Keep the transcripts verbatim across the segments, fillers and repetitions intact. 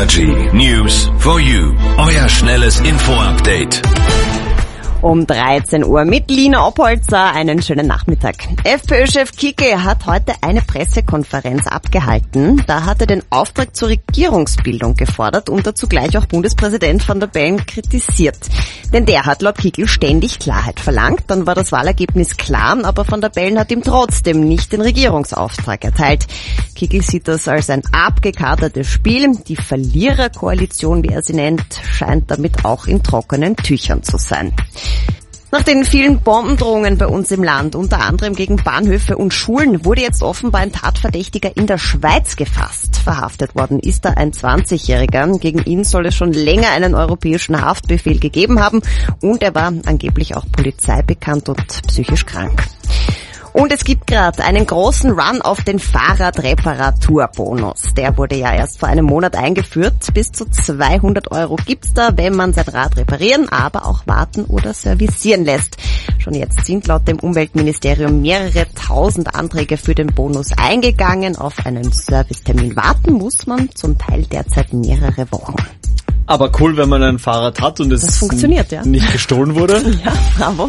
Energy News for You. Euer schnelles Info-Update. Um dreizehn Uhr mit Lina Oppolzer. Einen schönen Nachmittag. FPÖ-Chef Kickl hat heute eine Pressekonferenz abgehalten. Da hat er den Auftrag zur Regierungsbildung gefordert und dazu gleich auch Bundespräsident Van der Bellen kritisiert. Denn der hat laut Kickl ständig Klarheit verlangt. Dann war das Wahlergebnis klar, aber Van der Bellen hat ihm trotzdem nicht den Regierungsauftrag erteilt. Kickl sieht das als ein abgekatertes Spiel. Die Verliererkoalition, wie er sie nennt, scheint damit auch in trockenen Tüchern zu sein. Nach den vielen Bombendrohungen bei uns im Land, unter anderem gegen Bahnhöfe und Schulen, wurde jetzt offenbar ein Tatverdächtiger in der Schweiz gefasst. Verhaftet worden ist da ein zwanzigjähriger. Gegen ihn soll es schon länger einen europäischen Haftbefehl gegeben haben und er war angeblich auch polizeibekannt und psychisch krank. Und es gibt gerade einen großen Run auf den Fahrradreparaturbonus. Der wurde ja erst vor einem Monat eingeführt. Bis zu zweihundert Euro gibt's da, wenn man sein Rad reparieren, aber auch warten oder servicieren lässt. Schon jetzt sind laut dem Umweltministerium mehrere tausend Anträge für den Bonus eingegangen. Auf einen Servicetermin warten muss man zum Teil derzeit mehrere Wochen. Aber cool, wenn man ein Fahrrad hat und es das funktioniert, ja. nicht gestohlen wurde. Ja, bravo.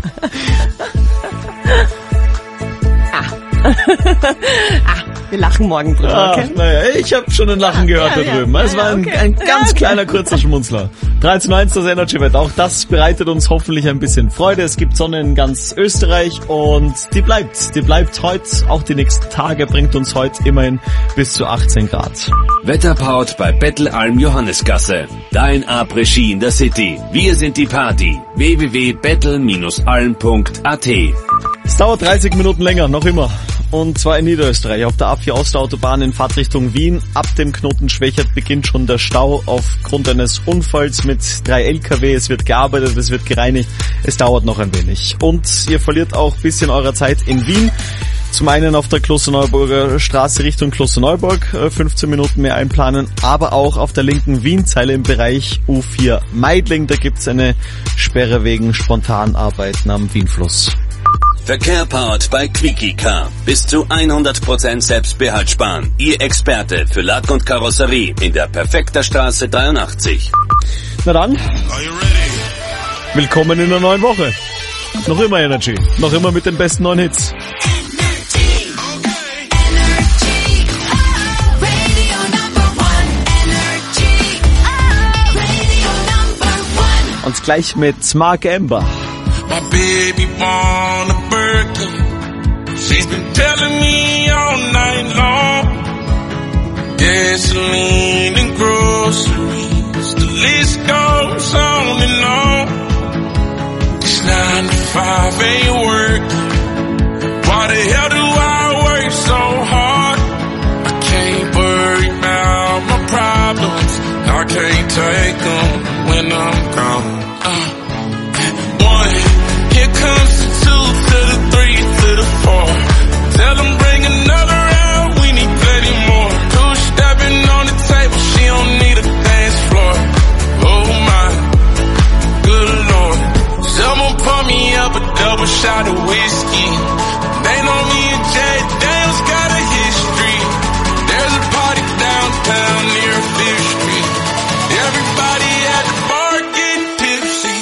ah, wir lachen morgen drüber, okay? Ach, naja, ich habe schon ein Lachen gehört ja, da drüben. Ja, es war ein, okay. ein ganz ja, okay. kleiner, kurzer Schmunzler. dreizehn Uhr eins das Energy-Wett. Auch das bereitet uns hoffentlich ein bisschen Freude. Es gibt Sonne in ganz Österreich und die bleibt. Die bleibt heute, auch die nächsten Tage, bringt uns heute immerhin bis zu achtzehn Grad. Wetterpaut bei Bettelalm Johannesgasse. Dein Après-Ski in der City. Wir sind die Party. w w w punkt bettel Bindestrich alm punkt a t. Es dauert dreißig Minuten länger, noch immer. Und zwar in Niederösterreich. Auf der A vier Ostautobahn in Fahrtrichtung Wien. Ab dem Knoten Schwächert beginnt schon der Stau aufgrund eines Unfalls mit drei L K W. Es wird gearbeitet, es wird gereinigt. Es dauert noch ein wenig. Und ihr verliert auch ein bisschen eurer Zeit in Wien. Zum einen auf der Klosterneuburger Straße Richtung Klosterneuburg fünfzehn Minuten mehr einplanen, aber auch auf der linken Wienzeile im Bereich U vier Meidling. Da gibt's eine Sperre wegen Spontanarbeiten am Wienfluss. Verkehr powered bei Quickie Car. Bis zu hundert Prozent Selbstbehalt sparen. Ihr Experte für Lack und Karosserie in der Perfekter Straße dreiundachtzig. Na dann, willkommen in der neuen Woche. Noch immer Energy, noch immer mit den besten neuen Hits. Und gleich mit Mark Amber. My baby want a burger. She's been telling me all night long. Gasoline and groceries, the list goes on and on. This nine to five ain't working. Why the hell do I work so hard? I can't worry about my problems. I can't take them when I'm gone. Uh, one. Here comes the two to the three to the four. Tell them bring another round, we need plenty more. Two stepping on the table, she don't need a dance floor. Oh my, good lord. Someone pour me up a double shot of whiskey. They know me and Jay Daniels got a history. There's a party downtown near Fifth Street. Everybody at the bar getting tipsy.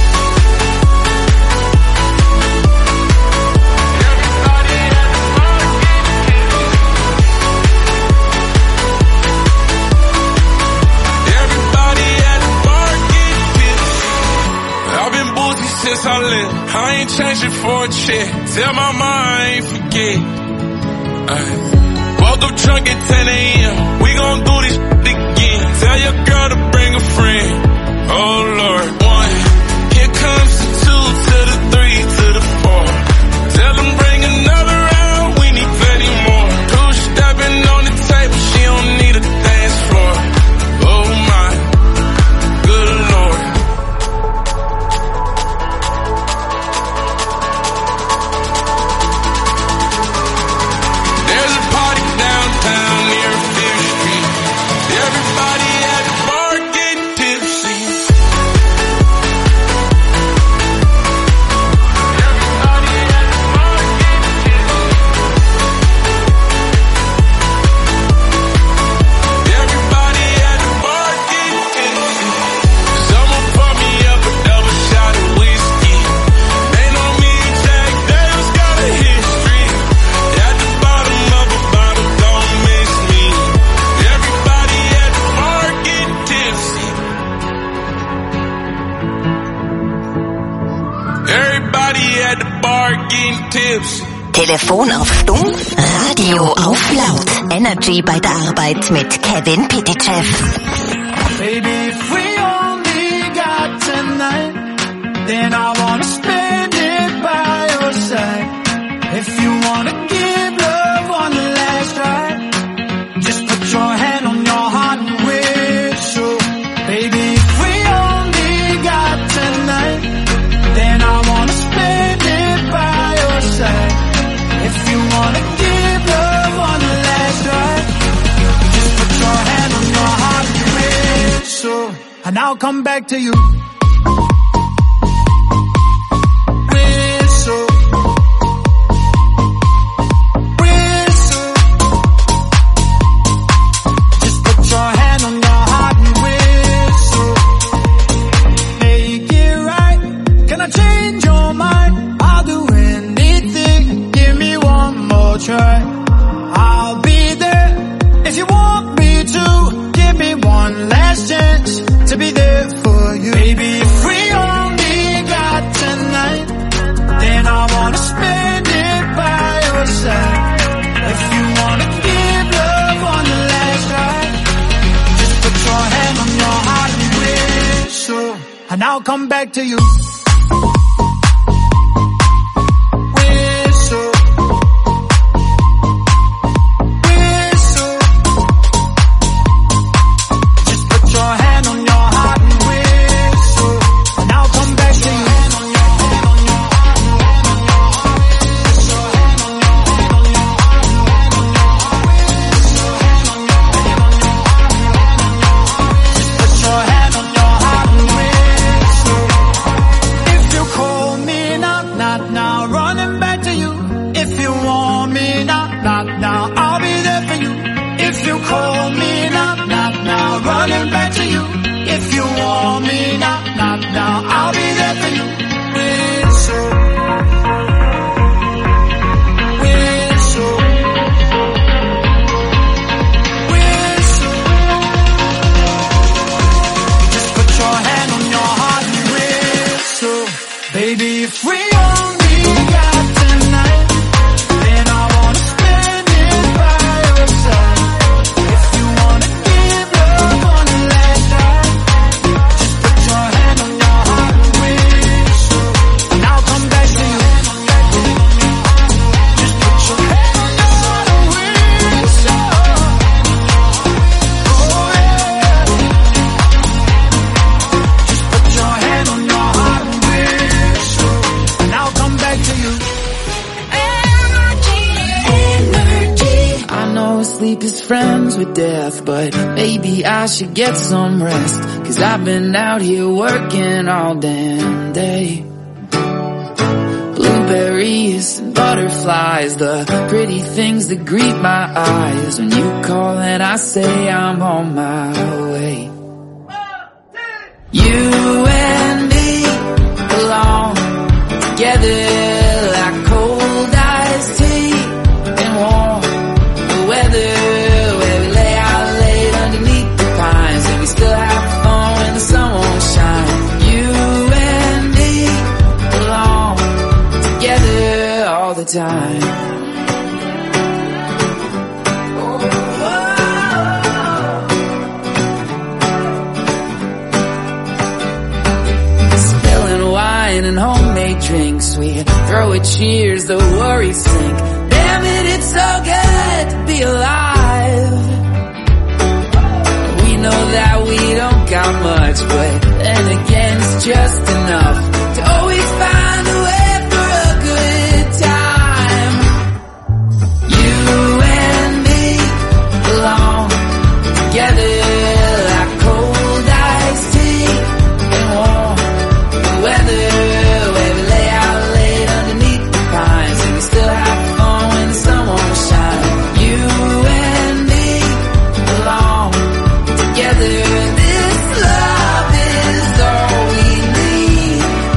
Since I left, I ain't changing for a check. Tell my mom I ain't forget. Uh, woke up drunk at ten a.m. We gon' do this again. Tell your girl to bring a friend. Oh Lord, one. Here comes the two to the three to the four. Tell them bring another round. We need plenty more. Two stepping on the table. She don't need a dance floor. Oh my, good Lord. Everybody at the bar getting tipsy. at the bar getting tips. Telefon auf Stumm, Radio auf Laut. Energy bei der Arbeit mit Kevin Pitychev. Baby, if we only got tonight, then I wanna spend it by your side. If you wanna give love one last try, just put your hand on your heart and whistle. Baby, if we only got tonight, then I wanna spend it by your side. If you wanna give love one last try, just put your hand on your heart and whistle, and I'll come back to you. Whistle, whistle, just put your hand on your heart and whistle. Make it right, can I change your mind? I'll do anything, give me one more try. I'll be there if you want me to. Give me one last chance to be there for you. Baby, if we only got tonight, then I wanna spend it by your side. If you wanna give love one last try, just put your hand on your heart and whistle, and I'll come back to you. Whistle, whistle, just put your hand on your heart and whistle, and I'll come back to you. Put your hand on your heart and whistle. If you call me now, not now, running back to you. If you want me now, not now, I'll be there for you. If you call me now, not now, running back to you. If you want me now, not now, I'll be there for you. Whistle, whistle, whistle, just put your hand on your heart and whistle. Baby, if we only got tonight, then I wanna spend it by your side. If you wanna give love one last try, just put your hand on your heart and whistle, and I'll come back to you. Just put your hand on your heart and whistle. Oh yeah. Just put your hand on your heart and whistle, and I'll come back to you. I know sleep is friends with death, but maybe I should get some rest, 'cause I've been out here working all damn day. Blueberries and butterflies, the pretty things that greet my eyes when you call and I say I'm on my way. You and me belong together like cold iced tea and warm weather, where we lay out late underneath the pines and we still have fun when the sun won't shine. You and me belong together all the time. Spilling wine and homemade drinks, we throw a cheers, the worries sink. Damn it, it's so good to be alive. We know that we don't got much, but then again it's just enough to always find a way for a good time. You and me belong together like cold iced tea and warm weather, where we lay out late underneath the pines and we still have fun when the sun won't shine. You and me belong together. This love is all we need.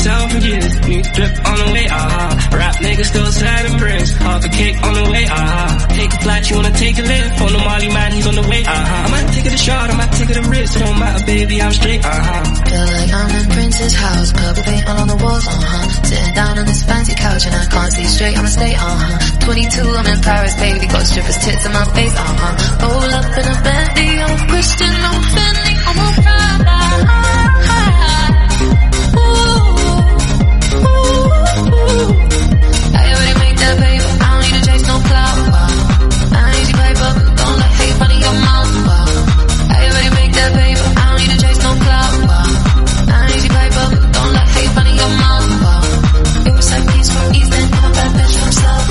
yourself and get it. New drip on the way, uh-huh. Rap nigga still sad and bricks. Half a cake on the way, uh-huh. Take a flight, you wanna take a lift. On the Molly man, he's on the way, uh-huh. I might take it a shot, I might take it a risk. It don't matter, baby, I'm straight, uh-huh. Feel like I'm in Prince's house. Purple paint all on the walls, uh-huh. Sitting down on this fancy couch and I can't see straight, I'ma stay, uh-huh. twenty-two, I'm in Paris, baby. Got strippers' tits in my face, uh-huh. Roll up in a Bentley, I'm Christian, I'm Fendi, I'm a Prada. Ooh, ooh, ooh. I already made that paper, I don't need to chase no clout. I ain't easy paper, don't let hate run in your mouth. I already made that paper, I don't need to chase no clout. I ain't easy paper, don't let hate run in your mouth. It was like peace from East End, I'm a bad bitch from South.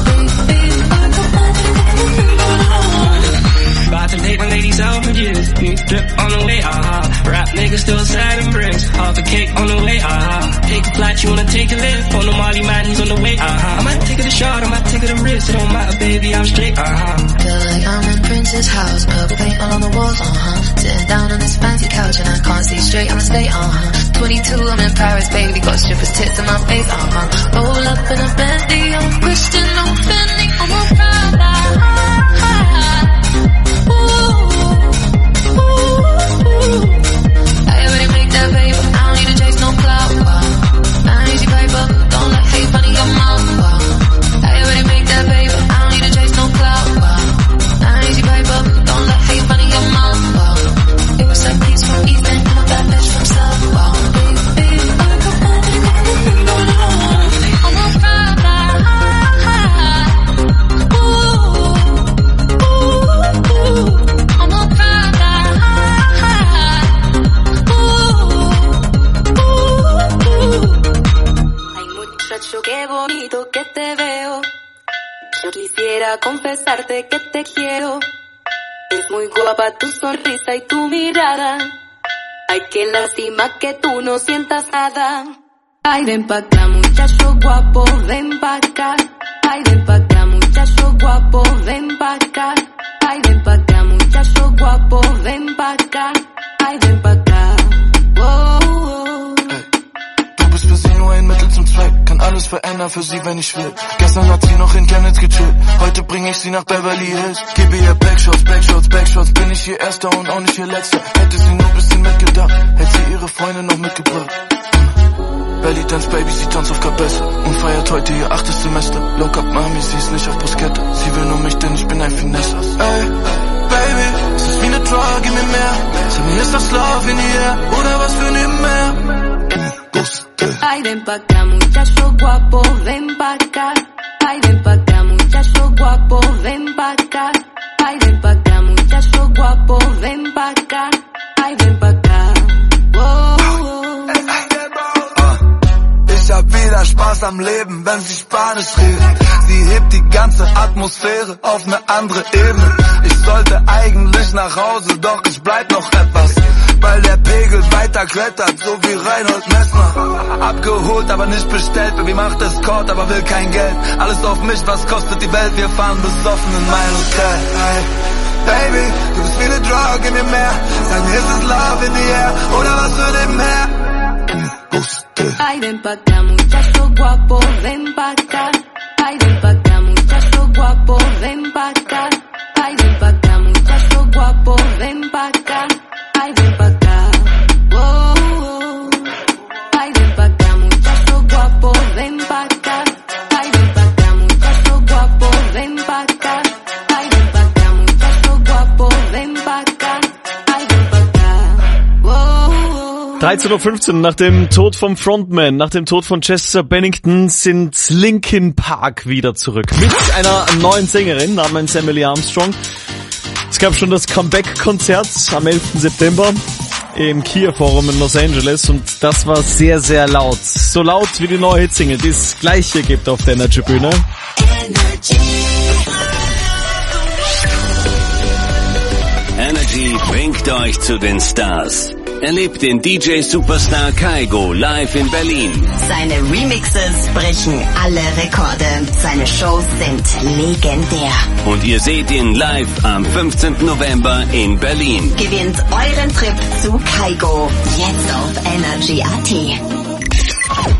About to take my ladies out for years. New drip on the way, uh-huh. Rap nigga still sad and bricks. Half a cake on the way, uh-huh. Take a flight, you wanna take a lift. On the Molly man, he's on the way, uh-huh. I might take it a shot, I might take it a risk. It don't matter, baby, I'm straight, uh-huh. Feel like I'm in Prince's house. Purple paint all on the walls, uh-huh. Sitting down on this fancy couch and I can't see straight, I'ma stay, uh-huh. twenty-two, I'm in Paris, baby. Got strippers' tits in my face, uh-huh. Roll up in a Bentley, I'm Christian, I'm Fendi, I'm a Prada. I already made that paper, I don't need to chase no clout. I ain't easy paper, don't let hate run in your mouth. I already made that paper, I don't need to chase no clout. I ain't easy paper, don't let hate run in your mouth. It was like peace from East End, I'm a bad bitch from South. I'm a Prada. Qué bonito que te veo. Yo quisiera confesarte que te quiero. Es muy guapa tu sonrisa y tu mirada. Ay, qué lástima que tú no sientas nada. Ay, ven pa' acá, muchacho guapo, ven pa' acá. Ay, ven pa' acá, muchacho guapo, ven pa' acá. Ay, ven pa' acá, muchacho guapo, ven pa' acá. Ay, ven pa' acá. Oh, oh. Du bist für sie nur ein Mittel zum Zweck. Kann alles verändern für sie, wenn ich will. Gestern hat sie noch in Chemnitz gechillt. Heute bring ich sie nach Beverly Hills. Gebe ihr Backshots, Backshots, Backshots. Bin ich ihr Erster und auch nicht ihr Letzter. Hätte sie nur ein bisschen mitgedacht, hätte sie ihre Freunde noch mitgebracht. Belly Dance Baby, sie tanzt auf Kabesse und feiert heute ihr achtes Semester. Lock up Mami, sie ist nicht auf Bruschetta. Sie will nur mich, denn ich bin ein Finesse. Ey, Baby, es ist wie ne Drug, gib mir mehr. Sag mir, ist das Love in the air oder was für nebenher? Ay, ven pa' acá, muchacho guapo, ven pa' acá. Ay, ven pa' acá, muchacho guapo, ven pa' acá. Ay, ven pa' acá, muchacho guapo, ven pa' acá. Ay, ven pa' acá. Oh, oh. Ich hab wieder Spaß am Leben, wenn sie Spanisch reden. Sie hebt die ganze Atmosphäre auf ne andere Ebene. Ich sollte eigentlich nach Hause, doch ich bleib noch etwas, weil der Pegel weiter klettert, so wie Reinhold Messner. Abgeholt, aber nicht bestellt, Baby macht Escort, aber will kein Geld. Alles auf mich, was kostet die Welt, wir fahren besoffen in mein Hotel. Hey, Baby, du bist wie ne Drug, gib mir mehr. Sag mir, ist es Love in the air oder was für nebenher? Ay, ven pa' acá, muchacho guapo, ven pa' acá. Ay, ven pa' acá, muchacho guapo, ven pa' acá. Ay, ven pa' acá, muchacho guapo, ven pa' acá. Ay, ven pa' acá. Oh, oh. Ay, ven pa' acá, muchacho guapo, ven pa' acá. Ay, ven pa' acá, muchacho guapo, ven pa' acá. Ay, ven pa' acá, muchacho guapo, ven pa' acá. Ay, ven pa' acá. Oh, oh. dreizehn Uhr fünfzehn, nach dem Tod vom Frontman, nach dem Tod von Chester Bennington sind Linkin Park wieder zurück. Mit einer neuen Sängerin namens Emily Armstrong. Es gab schon das Comeback-Konzert am elften September im Kia Forum in Los Angeles und das war sehr, sehr laut. So laut wie die neue Hitsingle, die es gleich hier gibt auf der Energy-Bühne. Energy bringt euch zu den Stars. Erlebt den D J-Superstar Kygo live in Berlin. Seine Remixes brechen alle Rekorde. Seine Shows sind legendär. Und ihr seht ihn live am fünfzehnten November in Berlin. Gewinnt euren Trip zu Kygo jetzt auf Energy Punkt A T.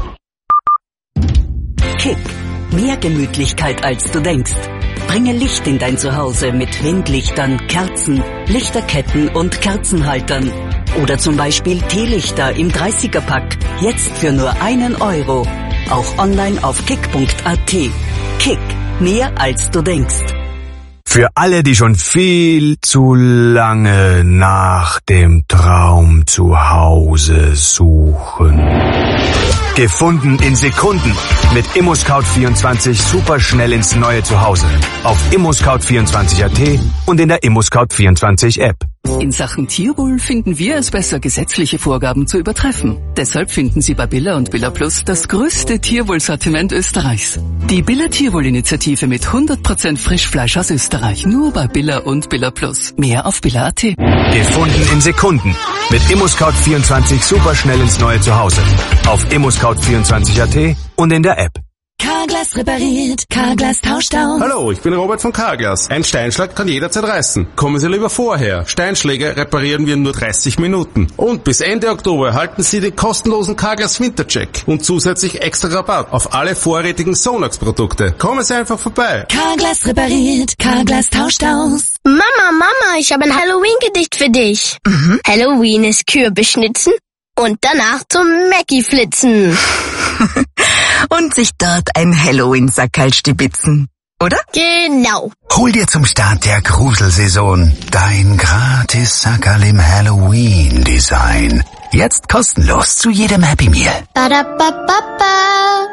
Mehr Gemütlichkeit als du denkst. Bringe Licht in dein Zuhause mit Windlichtern, Kerzen, Lichterketten und Kerzenhaltern. Oder zum Beispiel Teelichter im dreißiger-Pack. Jetzt für nur einen Euro. Auch online auf kick punkt a t. Kick. Mehr als du denkst. Für alle, die schon viel zu lange nach dem Traum zu Hause suchen. Gefunden in Sekunden. Mit ImmoScout vierundzwanzig super schnell ins neue Zuhause. Auf immoscout vierundzwanzig punkt a t und in der ImmoScout vierundzwanzig App. In Sachen Tierwohl finden wir es besser, gesetzliche Vorgaben zu übertreffen. Deshalb finden Sie bei Billa und Billa Plus das größte Tierwohlsortiment Österreichs. Die Billa Tierwohl-Initiative mit hundert Prozent Frischfleisch aus Österreich. Nur bei Billa und Billa Plus. Mehr auf Billa punkt a t. Gefunden in Sekunden. Mit ImmoScout vierundzwanzig super schnell ins neue Zuhause. Auf immoscout vierundzwanzig punkt a t und in der App. Carglass repariert, Carglass tauscht aus. Hallo, ich bin Robert von Carglass. Ein Steinschlag kann jederzeit reißen. Kommen Sie lieber vorher. Steinschläge reparieren wir in nur dreißig Minuten. Und bis Ende Oktober erhalten Sie den kostenlosen Carglass Wintercheck und zusätzlich extra Rabatt auf alle vorrätigen Sonax-Produkte. Kommen Sie einfach vorbei. Carglass repariert, Carglass tauscht aus. Mama, Mama, ich habe ein Halloween-Gedicht für dich. Mhm. Halloween ist Kürbis schnitzen und danach zum Mackie flitzen. Und sich dort ein Halloween-Sackerl stibitzen, oder? Genau. Hol dir zum Start der Gruselsaison dein gratis Sackerl im Halloween-Design. Jetzt kostenlos zu jedem Happy Meal. Ba-da-ba-ba-ba.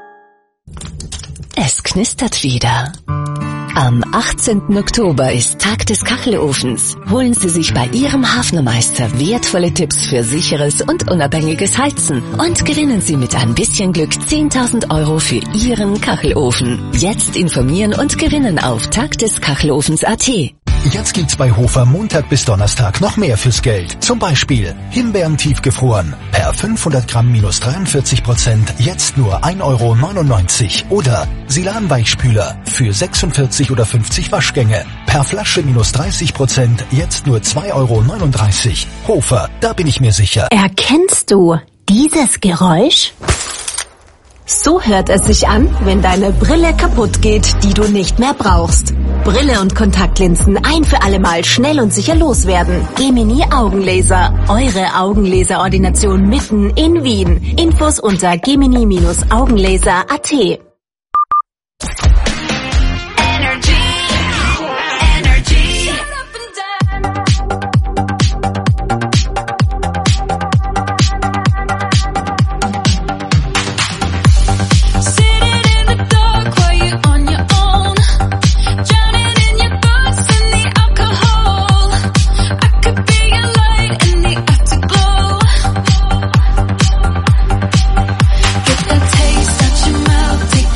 Es knistert wieder. Am achtzehnten Oktober ist Tag des Kachelofens. Holen Sie sich bei Ihrem Hafnermeister wertvolle Tipps für sicheres und unabhängiges Heizen und gewinnen Sie mit ein bisschen Glück zehntausend Euro für Ihren Kachelofen. Jetzt informieren und gewinnen auf tagdeskachelofens punkt a t. Jetzt gibt's bei Hofer Montag bis Donnerstag noch mehr fürs Geld. Zum Beispiel Himbeeren tiefgefroren. Per fünfhundert Gramm minus dreiundvierzig Prozent jetzt nur ein Euro neunundneunzig. Oder Silan-Weichspüler für sechsundvierzig oder fünfzig Waschgänge. Per Flasche minus dreißig Prozent jetzt nur zwei Euro neununddreißig. Hofer, da bin ich mir sicher. Erkennst du dieses Geräusch? So hört es sich an, wenn deine Brille kaputt geht, die du nicht mehr brauchst. Brille und Kontaktlinsen ein für alle Mal schnell und sicher loswerden. Gemini Augenlaser. Eure Augenlaserordination mitten in Wien. Infos unter gemini Augenlaser punkt a t. Taste that your mouth, take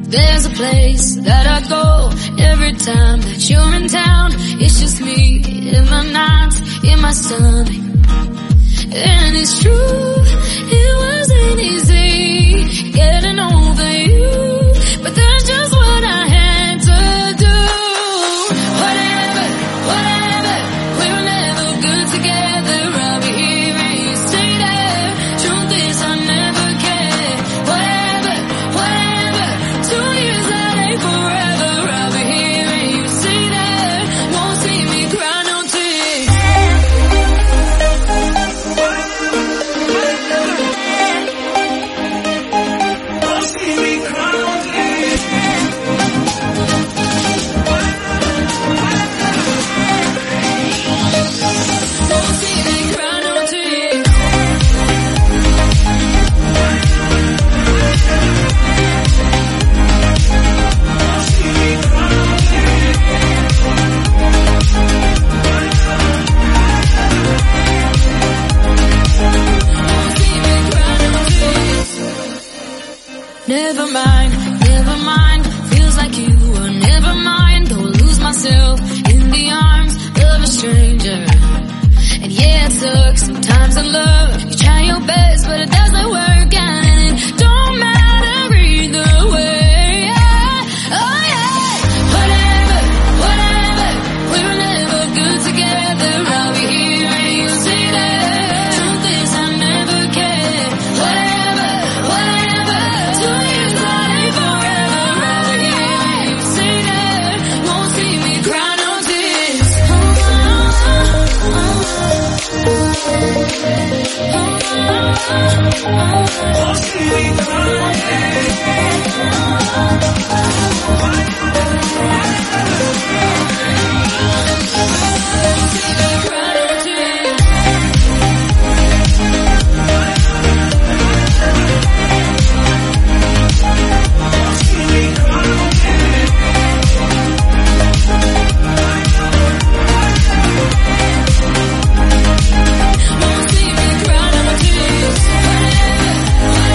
There's a place that I go every time that you're in town. It's just me in my nights, in my stomach. And it's true, it wasn't easy getting over you, but that's just what I had to do. Whatever, whatever, we were never good together. I'll be here and you stay there. Truth is I never cared. Whatever, whatever, two years that ain't forever. I'll be here and you stay there. Won't see me cry no tears. Never mind, never mind, feels like you were never mind. Don't lose myself in the arms of a stranger. And yeah, it sucks sometimes in love. You try your best, but it doesn't work, and it don't matter either way. Yeah. Oh yeah, whatever, whatever, we were never good together. I'll be here and you stay there. Truth is I never cared. Whatever, whatever, two years that ain't forever. I'll be here and you stay there. Won't see me cry no tears. Won't see me cry no tears.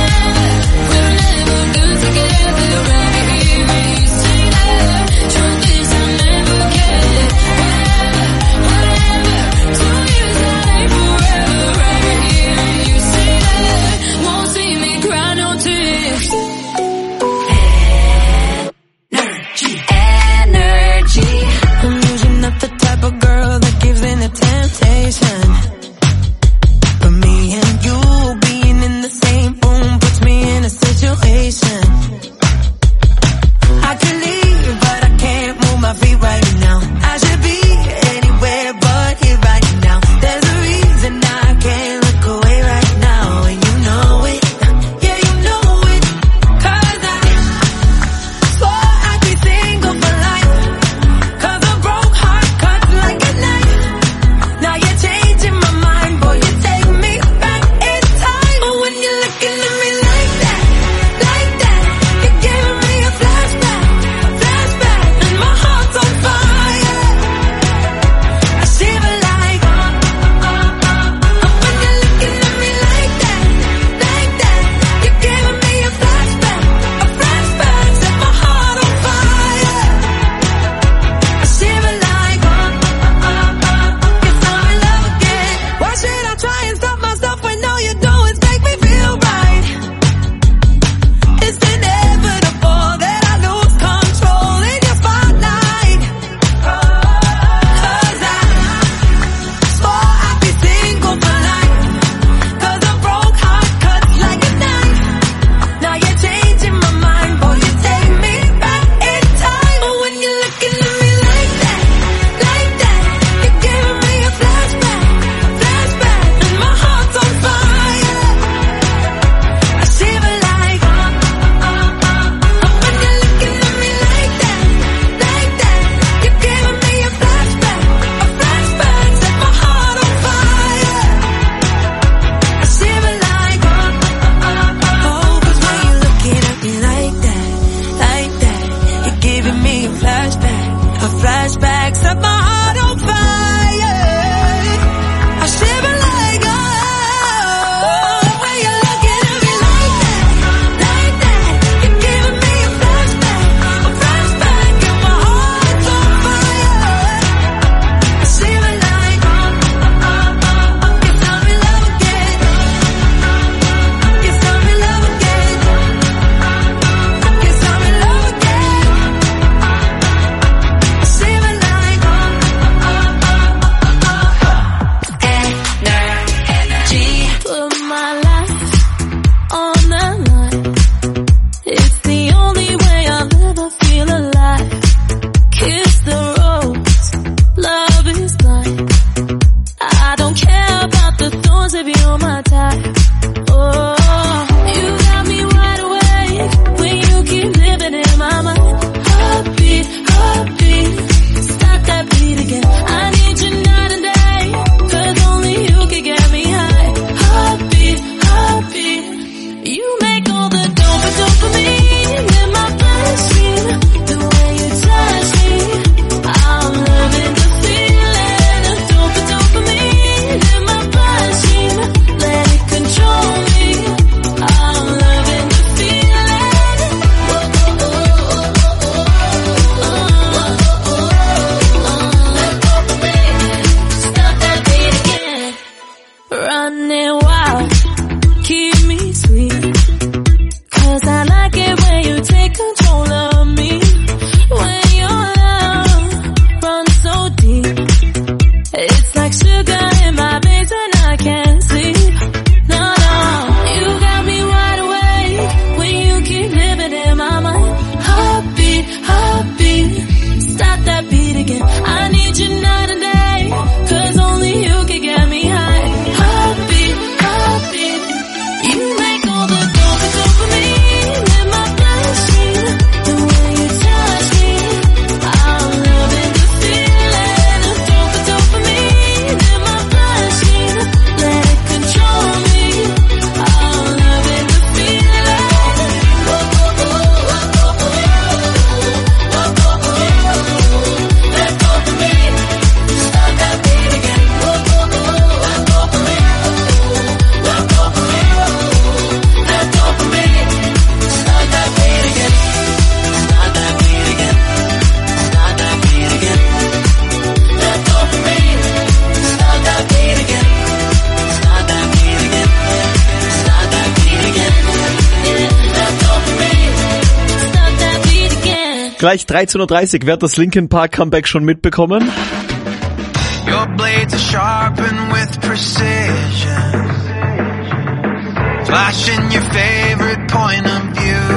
Gleich dreizehn Uhr dreißig, wer hat das Linkin Park Comeback schon mitbekommen? Your blades are sharpened with precision, flashing your favorite point of view.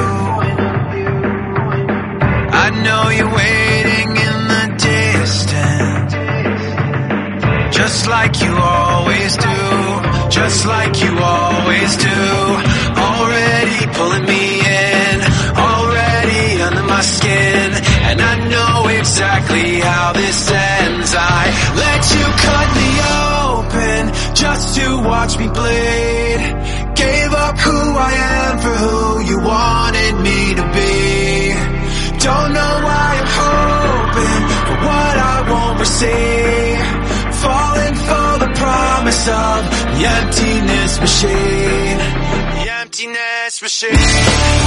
I know you're waiting in the distance, just like you always do, just like you always do. Already pulling me in, already under my skin, and I know exactly how this ends. I let you cut me open just to watch me bleed. Gave up who I am for who you wanted me to be. Don't know why I'm hoping for what I won't receive. Falling for the promise of the emptiness machine. The emptiness machine.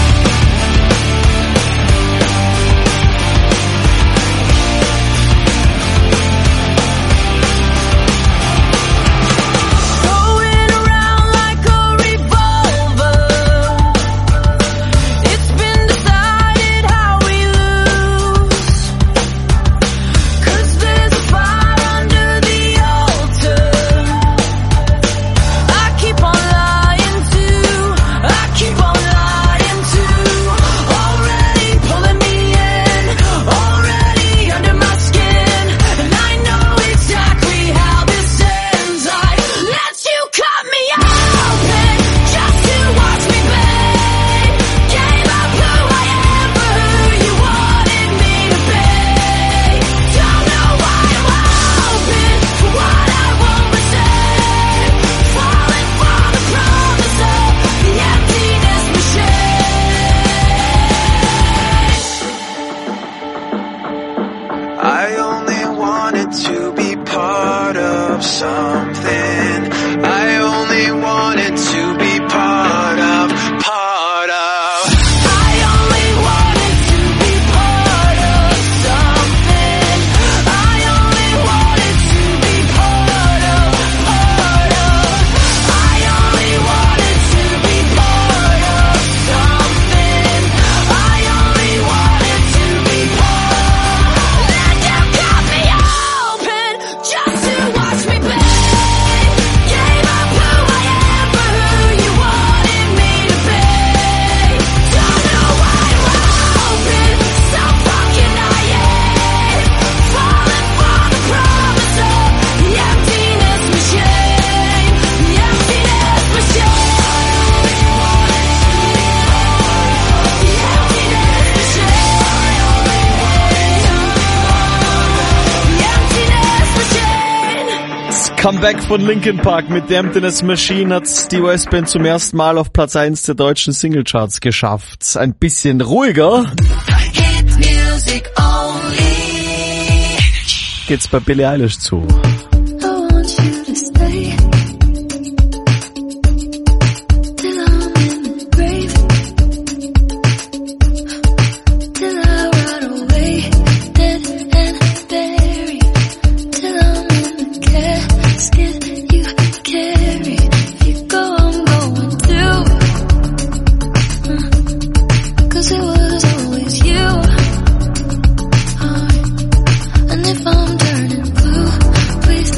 Comeback von Linkin Park mit The Emptiness Machine hat die U S-Band zum ersten Mal auf Platz eins der deutschen Singlecharts geschafft. Ein bisschen ruhiger geht's bei Billie Eilish zu. If I'm turning blue, please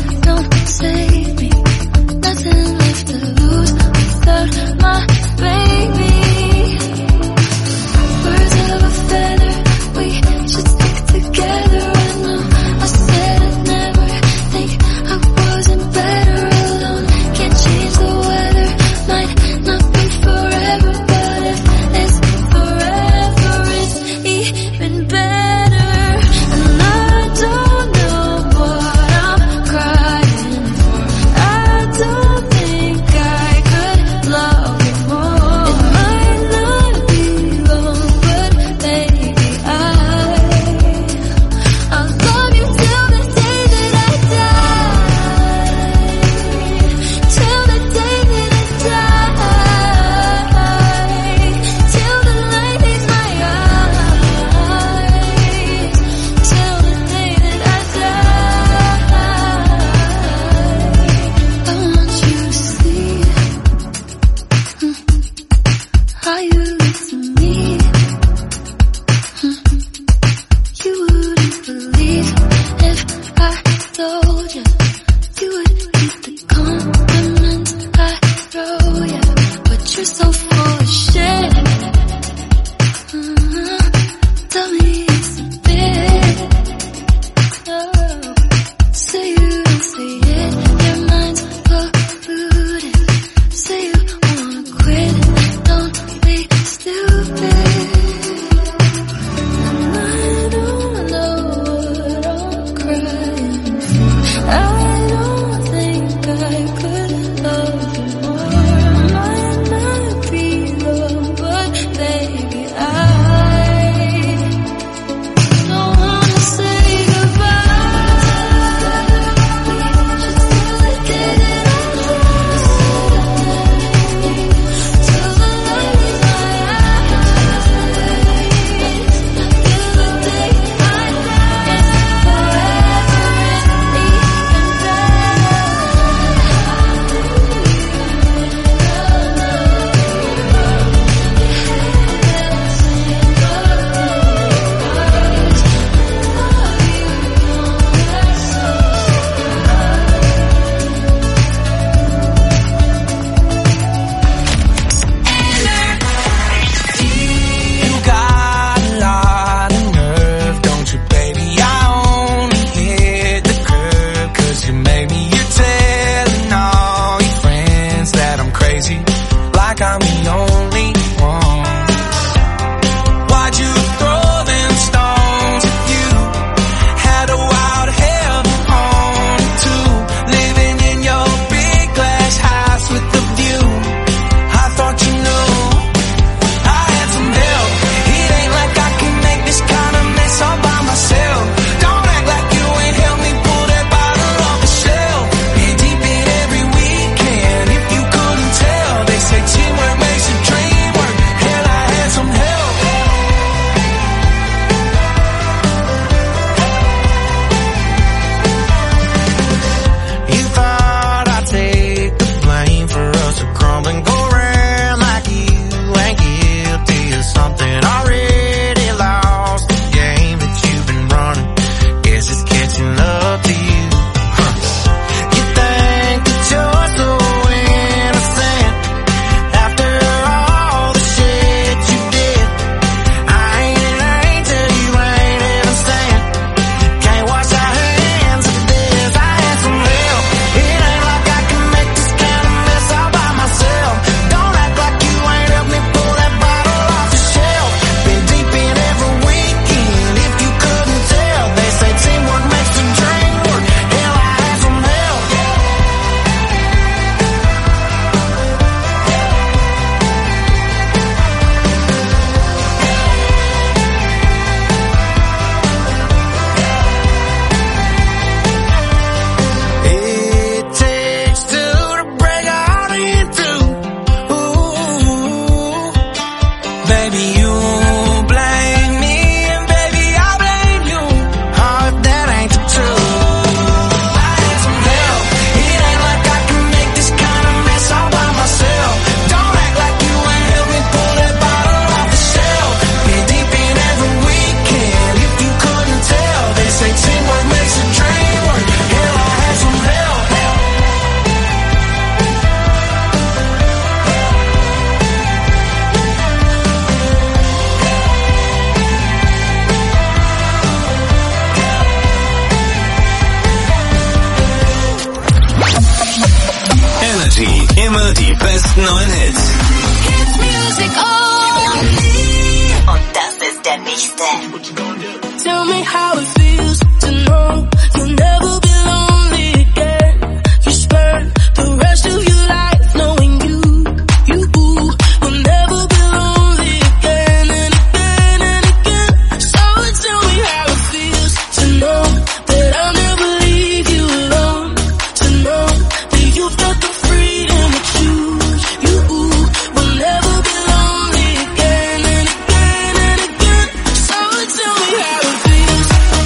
Liste. Tell me how it feels to know you'll never be lonely again. You spend the rest of your life knowing you, you will never be lonely again and again and again. So tell me how it feels to know that I'll never leave you alone. To know that you've got the freedom to choose. You will never be lonely again and again and again. So tell me how it feels.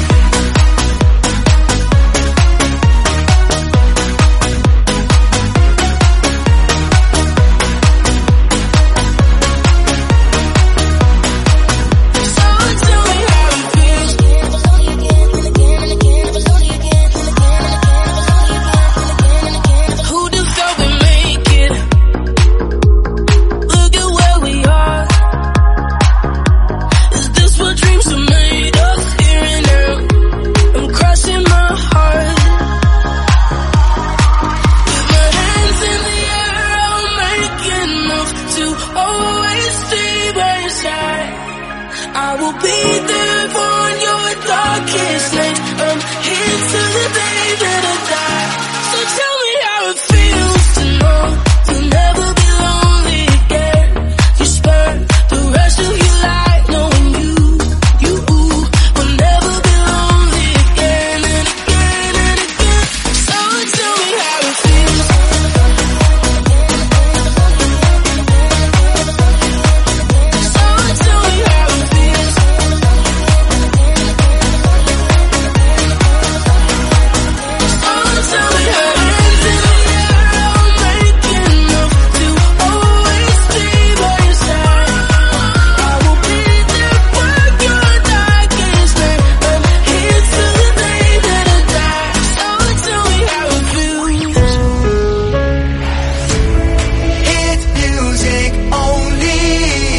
Who just thought we make it? Look at where we are. Is this what dreams are made of? Here and now, I'm crossing my heart. With my hands in the air, I'll make enough to always stay by your side. I will be there for your darkest night. I'm here till the day that I die. So tell me how it feels to know you'll never be lonely again. You spend the rest of your life knowing you, you will never be lonely again and again and again. So tell me how it feels. So tell me how it feels. So tell me how hands in the air, I'll make enough to always stay by your side. I will be there for your darkest night. I'm here till the day that I die. So tell me how it feels. It's music only.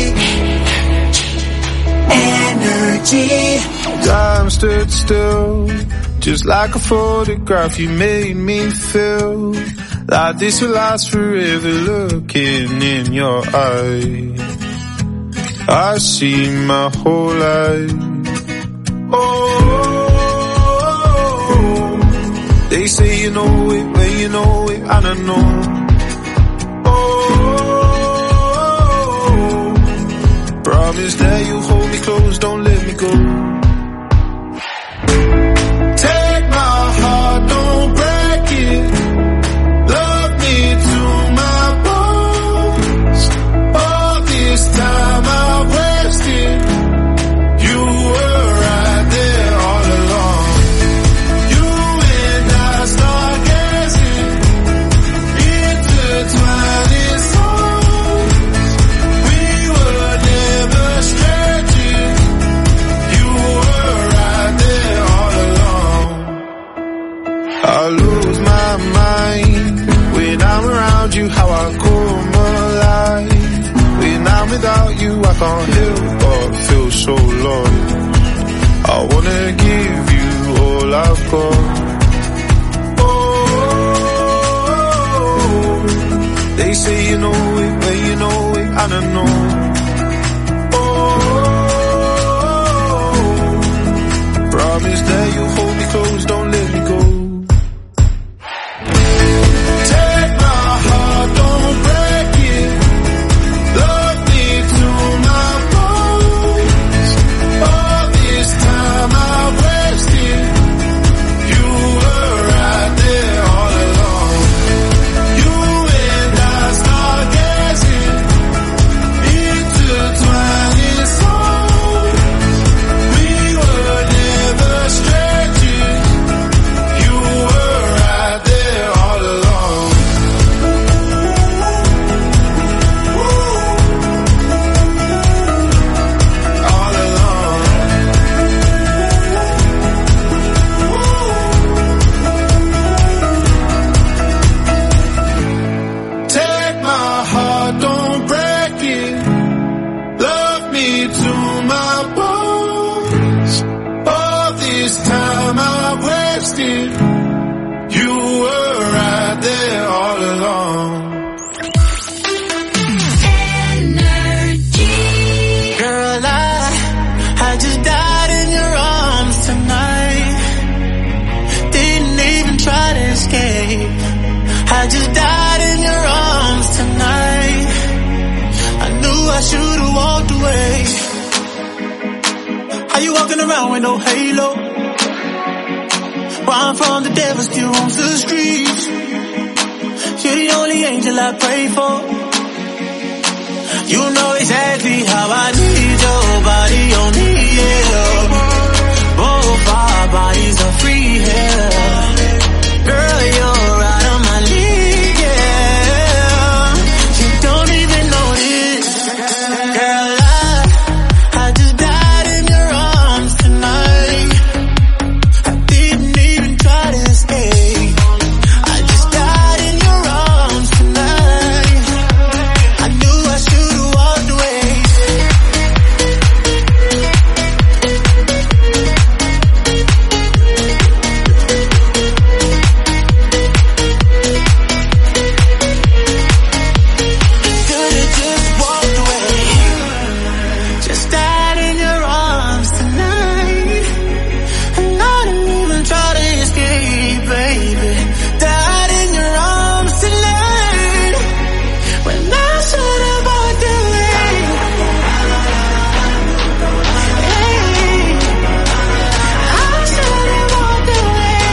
Energy. Time stood still, just like a photograph. You made me feel like this will last forever. Looking in your eyes, I see my whole life. Oh, they say you know it when you know it, and I know. Oh, promise that you hold me close, don't let me go. Take my heart, don't break it. Love me to my bones. All this time I've wasted. You were right there all along. You and I start gazing, intertwining souls. We were never strangers. You were right there all along. I lose my mind when I'm around you, how I come alive. When I'm without you, I can't help but feel so lost. I wanna give you all I've got. Oh, they say you know it when you know it, and I know. Oh, promise that you hold me close, don't let me go. Take my heart, don't break it. Love me to my bones. All this time I wasted. You were right there all along. You and I start gazing, intertwining souls. We were never strangers. You were right there all along. All along. Take my heart, don't break it. Love me to my bones. All this time I've wasted. You were right there all along. Girl, I, I Are you walking around with no halo? Run from the devil, still roams the streets. You're the only angel I pray for. You know exactly how I need your body on me, yeah. Both our bodies are free here. Girl, you're out of my league, yeah. You don't even notice. Girl, I, I just died in your arms tonight. I didn't even try to escape. I just died in your arms tonight. I knew I should've walked away. Should've just walked away. Just died in your arms tonight. And I didn't even try to escape, baby. Died in your arms tonight. When I should've walked away. Hey, I should've walked away.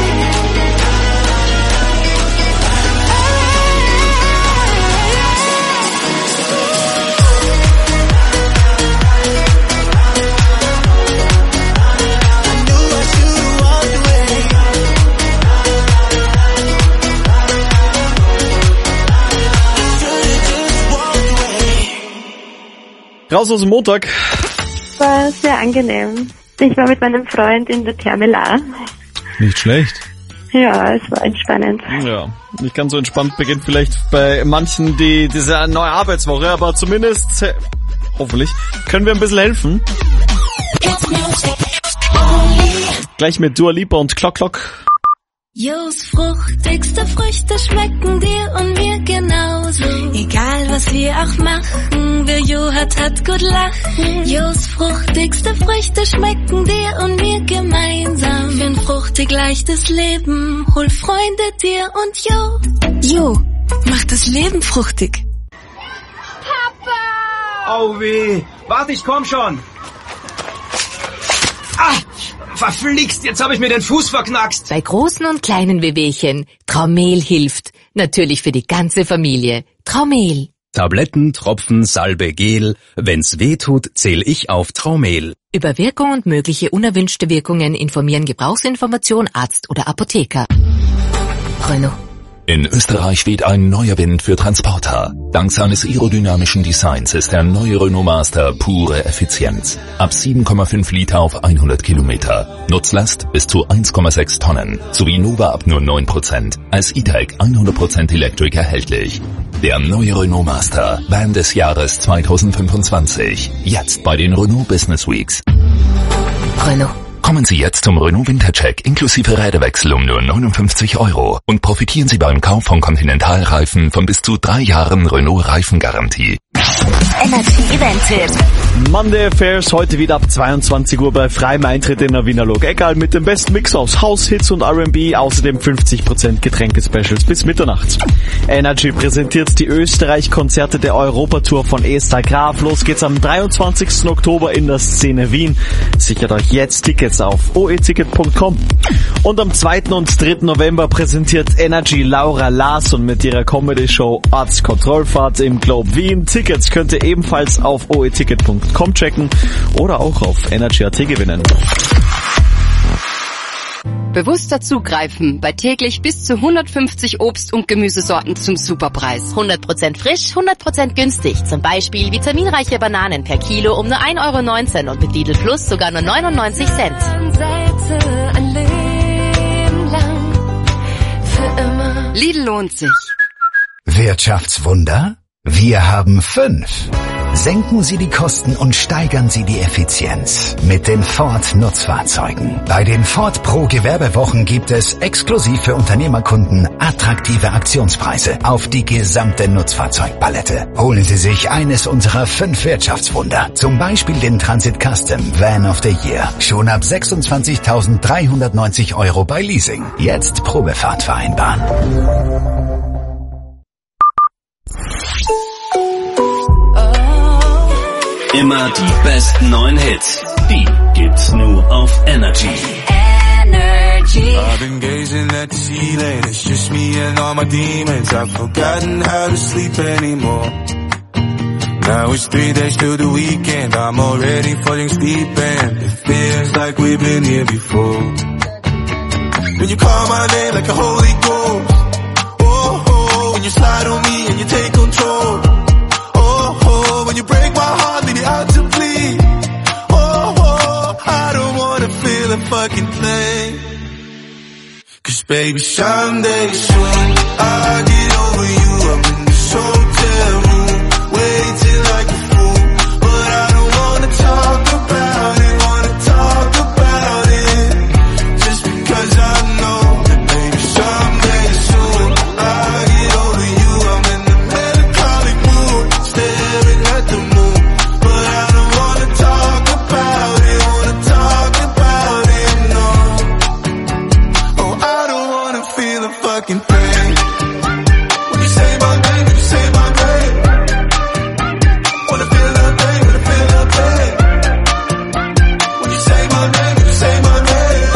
I knew I should've walked away. Should've just walked away. Raus aus dem Montag. War sehr angenehm. Ich war mit meinem Freund in der Therme La. Nicht schlecht. Ja, es war entspannend. Ja, nicht ganz so entspannt beginnt vielleicht bei manchen die diese neue Arbeitswoche, aber zumindest, äh, hoffentlich, können wir ein bisschen helfen. Gleich mit Dua Lipa und Clock Clock. Jo's fruchtigste Früchte schmecken dir und mir genauso. Egal was wir auch machen, wer Jo hat, hat gut lachen. Jo's fruchtigste Früchte schmecken dir und mir gemeinsam. Für ein fruchtig leichtes Leben, hol Freunde dir und Jo. Jo, macht das Leben fruchtig. Oh weh. Warte, ich komm schon. Ah, verflixt, jetzt habe ich mir den Fuß verknackst. Bei großen und kleinen Wehwehchen, Traumel hilft. Natürlich für die ganze Familie. Traumel. Tabletten, Tropfen, Salbe, Gel. Wenn's weh tut, zähl ich auf Traumel. Über Wirkung und mögliche unerwünschte Wirkungen informieren Gebrauchsinformation, Arzt oder Apotheker. Renault. In Österreich weht ein neuer Wind für Transporter. Dank seines aerodynamischen Designs ist der neue Renault Master pure Effizienz. Ab sieben Komma fünf Liter auf hundert Kilometer. Nutzlast bis zu eins Komma sechs Tonnen. Sowie Nova ab nur neun Prozent. Als E-Tech hundert Prozent Electric erhältlich. Der neue Renault Master. Van des Jahres zweitausendfünfundzwanzig. Jetzt bei den Renault Business Weeks. Renault. Kommen Sie jetzt zum Renault Wintercheck inklusive Räderwechsel um nur neunundfünfzig Euro und profitieren Sie beim Kauf von Continental-Reifen von bis zu drei Jahren Renault Reifengarantie. Energy Event-Tipp. Monday Affairs heute wieder ab zweiundzwanzig Uhr bei freiem Eintritt in der Wiener Egal mit dem besten Mix aus House, Hits und R and B, außerdem fünfzig Prozent Getränke-Specials bis Mitternacht. Energy präsentiert die Österreich-Konzerte der Europatour von Esther Graf. Los geht's am dreiundzwanzigsten Oktober in der Szene Wien. Sichert euch jetzt Tickets auf o e ticket punkt com. Und am zweiten und dritten November präsentiert Energy Laura Larsson mit ihrer Comedy-Show Ortskontrollfahrt im Globe Wien. Tickets könnt ihr ebenfalls auf o e ticket punkt com checken oder auch auf energy punkt at gewinnen. Bewusster zugreifen bei täglich bis zu hundertfünfzig Obst- und Gemüsesorten zum Superpreis. hundert Prozent frisch, hundert Prozent günstig. Zum Beispiel vitaminreiche Bananen per Kilo um nur ein Euro neunzehn und mit Lidl Plus sogar nur neunundneunzig Cent. Ein Leben lang, für immer. Lidl lohnt sich. Wirtschaftswunder? Wir haben fünf. Senken Sie die Kosten und steigern Sie die Effizienz mit den Ford Nutzfahrzeugen. Bei den Ford Pro Gewerbewochen gibt es exklusiv für Unternehmerkunden attraktive Aktionspreise auf die gesamte Nutzfahrzeugpalette. Holen Sie sich eines unserer fünf Wirtschaftswunder, zum Beispiel den Transit Custom Van of the Year, schon ab sechsundzwanzigtausenddreihundertneunzig Euro bei Leasing. Jetzt Probefahrt vereinbaren. Immer die besten neuen Hits. Die gibt's nur auf Energy. Energy. I've been gazing at the ceiling, it's just me and all my demons. I've forgotten how to sleep anymore. Now it's three days till the weekend, I'm already falling asleep and it feels like we've been here before. When you call my name like a holy ghost, oh, oh, when you slide on me and you take control, oh, oh, when you break my heart, leave me out to bleed, oh, oh, I don't wanna feel a fucking thing. Cause baby, someday soon, I'll get over you, I'm in this hotel room, waiting like a fool, but I don't wanna talk about it, wanna talk about it, just because I know that baby, someday soon, I'll get over you, I'm in the melancholic mood, staring at the moon, but I don't wanna talk about it, wanna talk about it, no. Oh, I don't wanna feel a fucking thing. When you say my name, when you say my name, wanna feel a thing, wanna feel a thing. When you say my name, when you say my name.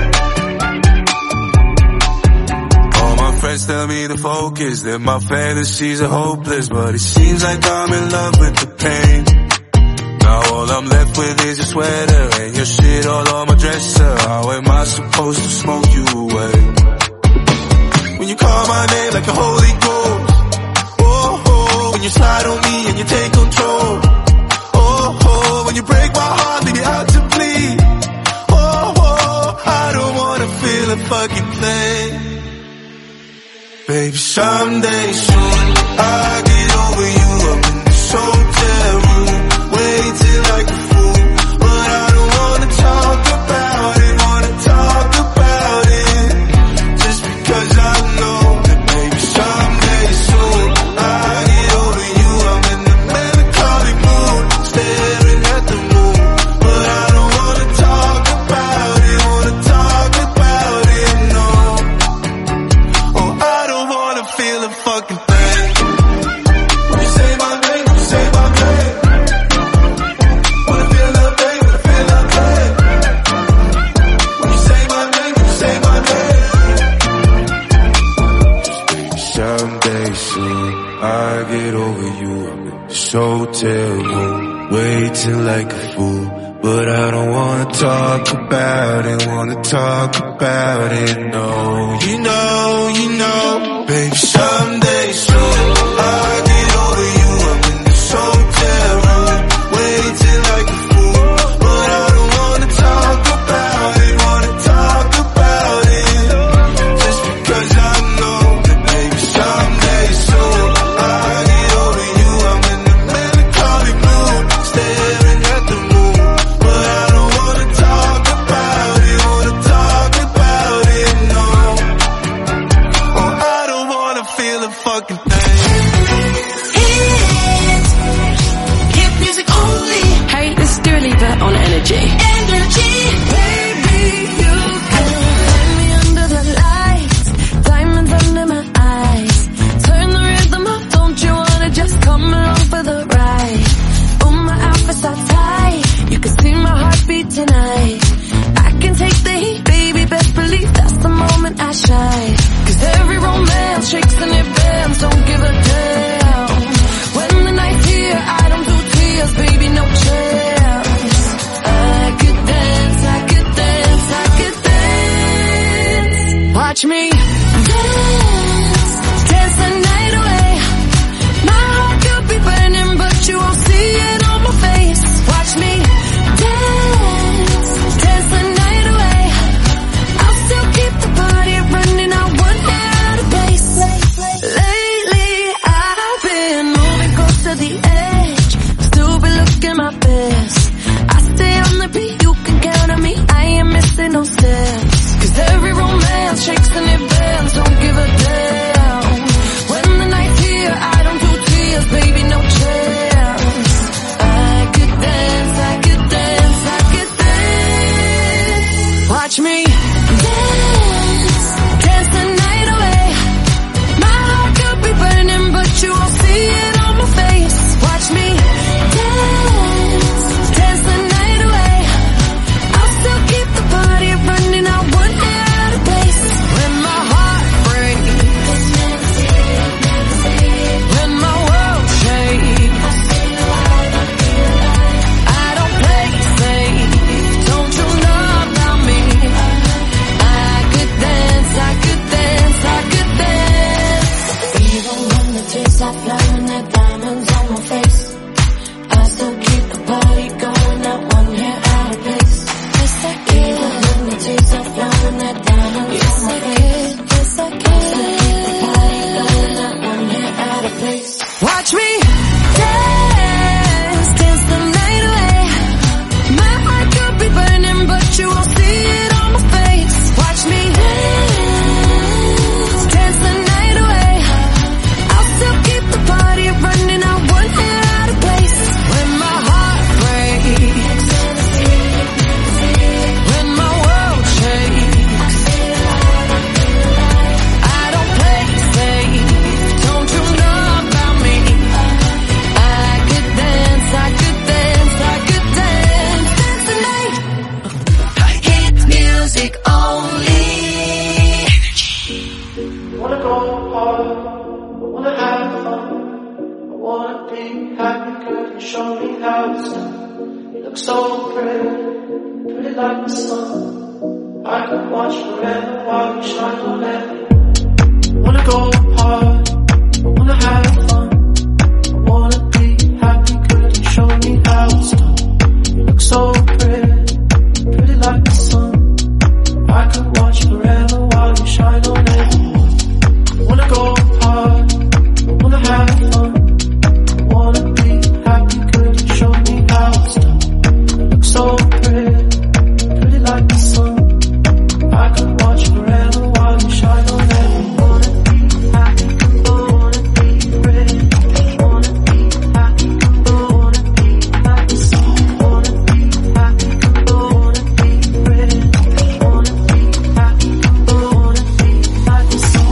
All my friends tell me to focus, that my fantasies are hopeless, but it seems like I'm in love with the pain. Now all I'm left with is your sweater and your shit all on my dresser. How am I supposed to smoke you away? When you call my name like a holy ghost, oh, oh, when you slide on me and you take control, oh, oh, when you break my heart, leave me out to bleed, oh, oh, I don't wanna feel a fucking thing. Baby, someday soon, I'll get over you, I'm in this hotel room, waiting like a fool, but I don't wanna talk about it, wanna talk about it, just because I know that baby, someday soon, I'll get over you, I'm in the melancholic mood, staring at the moon, but I don't wanna talk about it, wanna talk about it, no. Oh, I don't wanna feel a fucking thing. When you say my name, when you say my name, wanna feel a thing, wanna feel a thing. When you say my name, when you say my name. Someday soon, I'll get over you, I'm in this hotel room, waiting like a fool, but I don't wanna talk about it, wanna talk about it, no. You know, you know, baby, someday soon, I'll get over you, I'm in this hotel room, waiting like a fool, but I don't wanna talk about it, wanna talk about it, just because I know that baby, someday soon, I'll get over you, I'm in the melancholic mood, staring at the moon, but I don't wanna talk about it, wanna talk about it, no. Oh, I don't wanna feel a fucking thing. Hit music only. Hey, this is Dua Lipa on Energy. Energy. Baby, you can find me under the lights, diamonds under my eyes. Turn the rhythm up, don't you wanna just come along for the ride? Oh, my outfit's so tight, you can see my heartbeat tonight. I can take the heat, baby, best believe that's the moment I shine. Cause every romance shakes and it bends, don't give a damn. When the night's here, I don't do tears, baby, no chance. I could dance, I could dance, I could dance. Watch me dance, dance the night away. My heart could be burning, but you won't see it on my face. Watch me dance, dance the night away. I'll still keep the party running, I won't get out of place. Lately, I've been moving close to the edge, still be looking my best. I stay on the beat, you can count on me, I ain't missing no steps. Cause every romance shakes and it bends, don't give a damn. When the night's here, I don't do tears, baby, no chance. I could dance, I could dance, I could dance. Watch me dance, dance the night away. My heart could be burning, but you won't see it on my face. Watch me dance, dance the night away. I'll still keep tears are flowing that down. Yes, I can, yes, I can. Keep the party going, not one hair out of place. Watch me dance, dance the night away. My heart could be burning, but you won't see it on my face. Watch me dance, dance the night away. I'll still keep the party running, not one hair out of place. When my heart breaks, when my world shakes, I don't play safe. Don't you know about me? I could dance, I could dance, I could dance, dance the night. Hit music only. I wanna go hard, I wanna have fun, I wanna be happy, girl, you show me how it's done. You look so pretty, pretty like the sun. I could watch forever while you shine on everyone. I wanna go hard, I wanna have fun, I wanna be happy, girl, you show me how it's done. You look so pretty, pretty like the sun. I could watch forever while you shine on everyone. I wanna go hard, I wanna have fun, I wanna be happy, girl, you show me how it's done. You look so pretty, pretty like the sun. I could watch forever while you shine on everyone. Wanna be happy, wanna be pretty, wanna be happy, wanna be like the sun. Wanna be happy, wanna be pretty, wanna be happy, wanna be like the sun.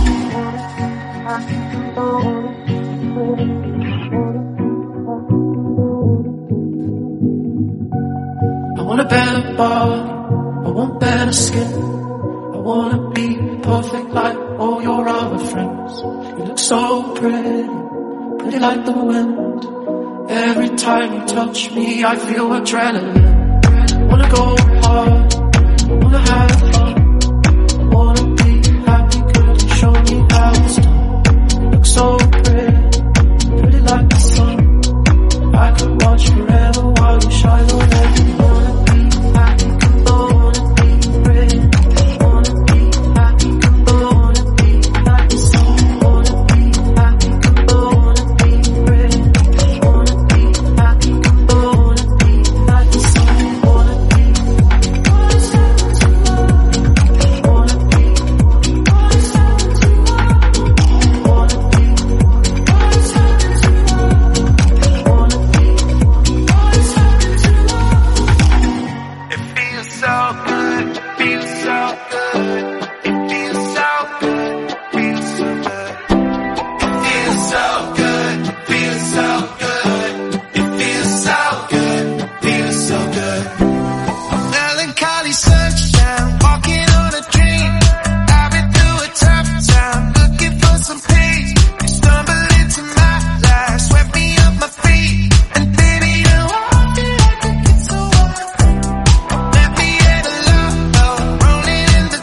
I want a better body, I want better skin. I wanna be perfect like all your other friends. You look so pretty, pretty like the wind. Every time you touch me, I feel adrenaline. I wanna go hard, I wanna have fun, I wanna be happy, girl, you show me how it's done. You look so pretty, pretty like the sun. I could watch forever while you shine on everyone. Wanna be happy, wanna be pretty, wanna be happy, wanna be like the sun. Wanna be happy, wanna be pretty, wanna be happy, wanna be like the sun. Wanna be, wanna stand to love, wanna be, wanna stand to love, wanna be, wanna stand to love, wanna be, wanna stand to love. It feels so good, feels so good. It feels so good, feels so good. It feels so good, feels so good. It feels so good, feels so good. Melancholy sunshine, walking on a dream. I've been through a tough time, looking for some peace. You stumble into my life, swept me off my feet, and baby, you won't feel like I get so hard. Let me at a low, rolling in the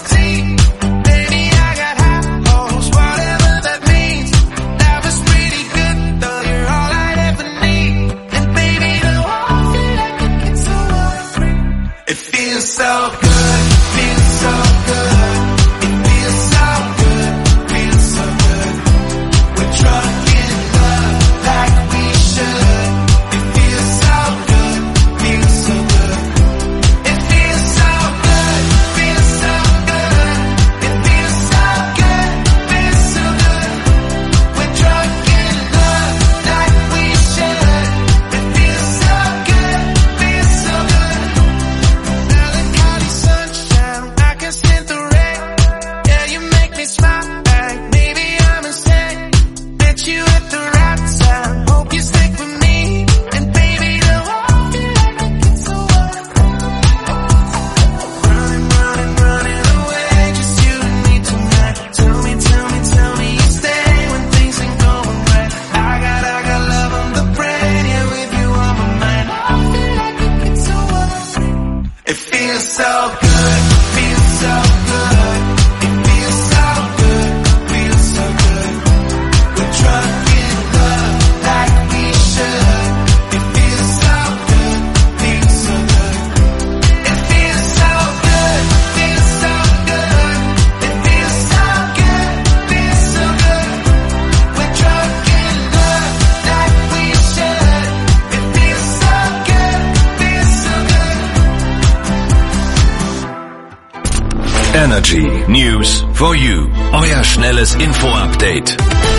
Energy News for You. Euer schnelles Info-Update.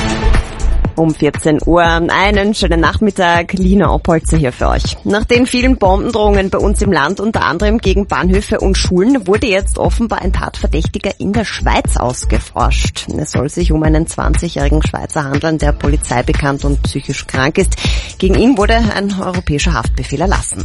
Um vierzehn Uhr. Einen schönen Nachmittag. Lina Oppolzer hier für euch. Nach den vielen Bombendrohungen bei uns im Land, unter anderem gegen Bahnhöfe und Schulen, wurde jetzt offenbar ein Tatverdächtiger in der Schweiz ausgeforscht. Es soll sich um einen zwanzigjährigen Schweizer handeln, der Polizei bekannt und psychisch krank ist. Gegen ihn wurde ein europäischer Haftbefehl erlassen.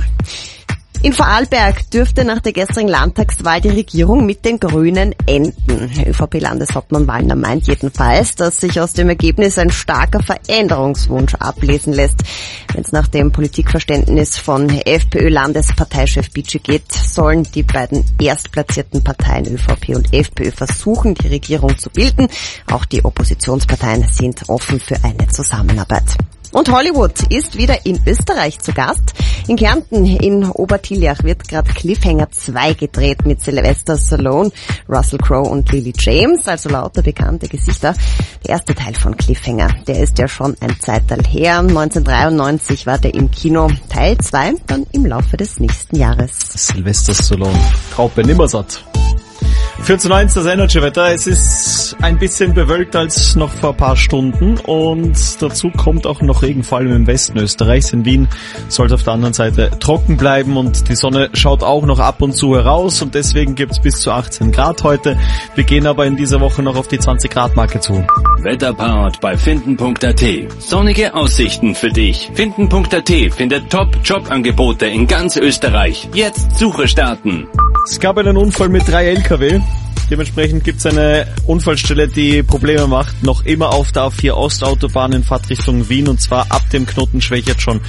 In Vorarlberg dürfte nach der gestrigen Landtagswahl die Regierung mit den Grünen enden. ÖVP-Landeshauptmann Wallner meint jedenfalls, dass sich aus dem Ergebnis ein starker Veränderungswunsch ablesen lässt. Wenn es nach dem Politikverständnis von FPÖ-Landesparteichef Bitschi geht, sollen die beiden erstplatzierten Parteien ÖVP und FPÖ versuchen, die Regierung zu bilden. Auch die Oppositionsparteien sind offen für eine Zusammenarbeit. Und Hollywood ist wieder in Österreich zu Gast. In Kärnten in Obertiljach wird gerade Cliffhanger zwei gedreht mit Sylvester Stallone, Russell Crowe und Lily James, also lauter bekannte Gesichter. Der erste Teil von Cliffhanger, der ist ja schon ein Zeitteil her. neunzehnhundertdreiundneunzig war der im Kino. Teil zwei dann im Laufe des nächsten Jahres. Sylvester Stallone, Graupe nimmersatt. vierzehn Uhr eins das Energy-Wetter. Es ist ein bisschen bewölkt als noch vor ein paar Stunden und dazu kommt auch noch Regen, vor allem im Westen Österreichs. In Wien soll es auf der anderen Seite trocken bleiben und die Sonne schaut auch noch ab und zu heraus und deswegen gibt's bis zu achtzehn Grad heute. Wir gehen aber in dieser Woche noch auf die zwanzig Grad Marke zu. Wetterpowered bei finden punkt a t. Sonnige Aussichten für dich. finden punkt a t findet Top-Jobangebote in ganz Österreich. Jetzt Suche starten. Es gab einen Unfall mit drei L K W. Dementsprechend gibt's eine Unfallstelle, die Probleme macht, noch immer auf der A vier Ostautobahn in Fahrtrichtung Wien, und zwar ab dem Knoten Schwächert schon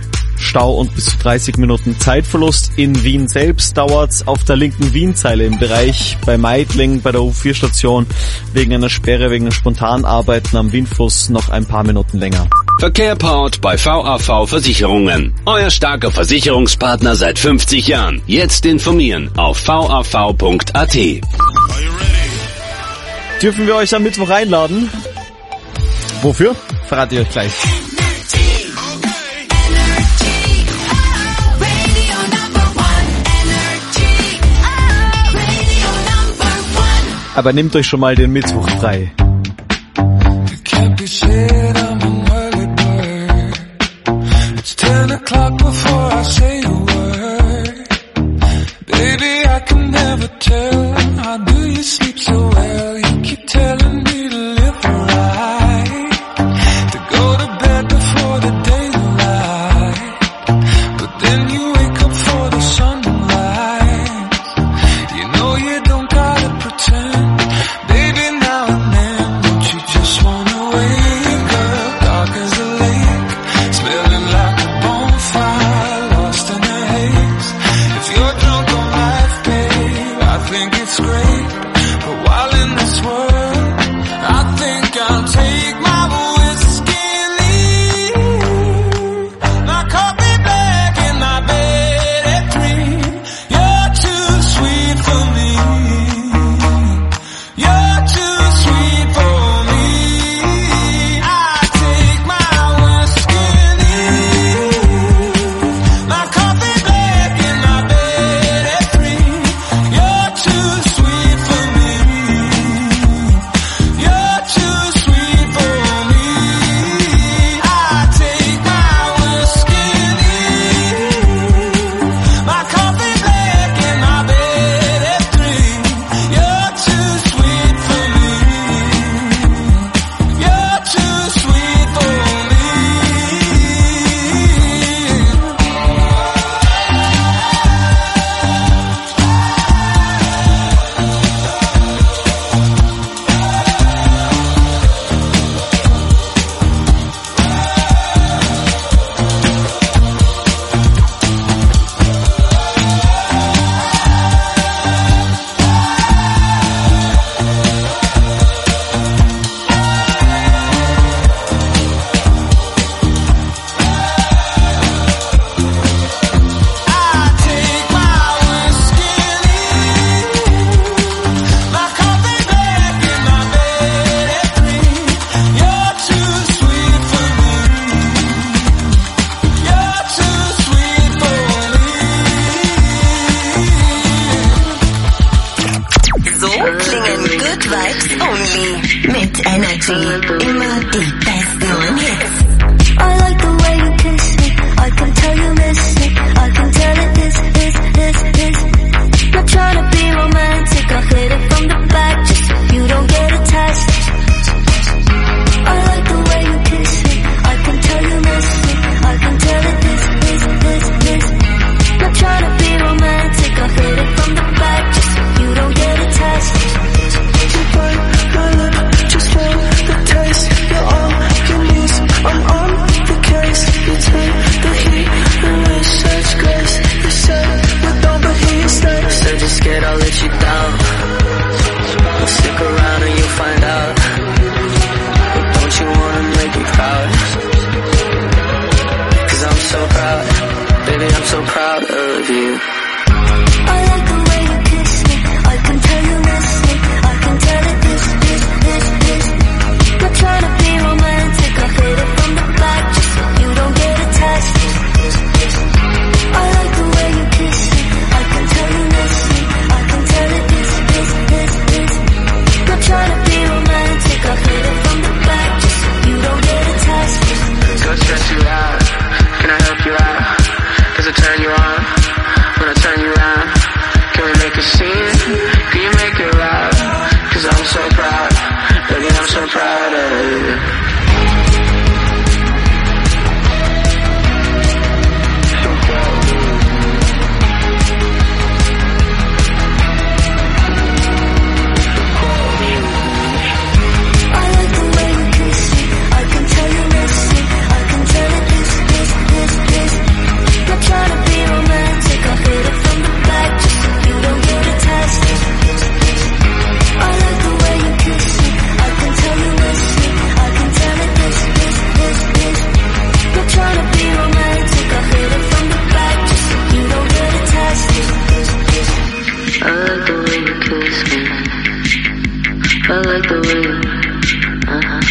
Stau und bis zu dreißig Minuten Zeitverlust. In Wien selbst dauert's auf der linken Wienzeile im Bereich bei Meidling bei der U vier Station wegen einer Sperre, wegen Spontanarbeiten am Wienfluss noch ein paar Minuten länger. Verkehr powered bei V A V Versicherungen. Euer starker Versicherungspartner seit fünfzig Jahren. Jetzt informieren auf v a v punkt a t. Dürfen wir euch am Mittwoch einladen? Wofür? Verrate ich euch gleich. Aber nehmt euch schon mal den Mittwoch frei. ten o'clock before I say a word. Baby, I can never tell. How do you sleep so well? You keep telling me to live right, to go to bed before the daylight, but then you wake up for the sunrise. You know you don't gotta pretend. Baby, now and then, don't you just wanna wake up dark as a lake, smelling like Vibes only. Mit Energy. Immer die besten neuen Hits. I like the way you kiss me. I can tell you miss me. I can tell it is, is, is, is. Not trying to be romantic. I'll hit it from the back just so you don't get attached. I like the way you kiss me. I can tell you miss me. I can tell it is, is, is, is. Not trying to be romantic. I'll hit it from the back just so you don't get attached. You bite my lip, just feel the taste. You're all you need. I'm on the case. You take the heat and wish such grace. You say with all the heat stays. Said you're scared I'll let you down. Stick around and you'll find out. But don't you wanna make me proud? Cause I'm so proud. Baby, I'm so proud of you. I like the way you kiss me. I can tell you miss me. I can tell it is, is, is, is. Not trying to be romantic. I'll hit it from the back just so you don't get attached. I like the way you kiss me. I can tell you miss me. I can tell it is, is, is, is. Not trying to be romantic. I'll hit it from the back just so you don't get attached. Go stress you out. Can I help you out? Cause I turn you on. When I turn you around, can we make a scene? Can you make it loud? Cause I'm so proud. Baby, I'm so proud of you. I like the way you, uh-huh.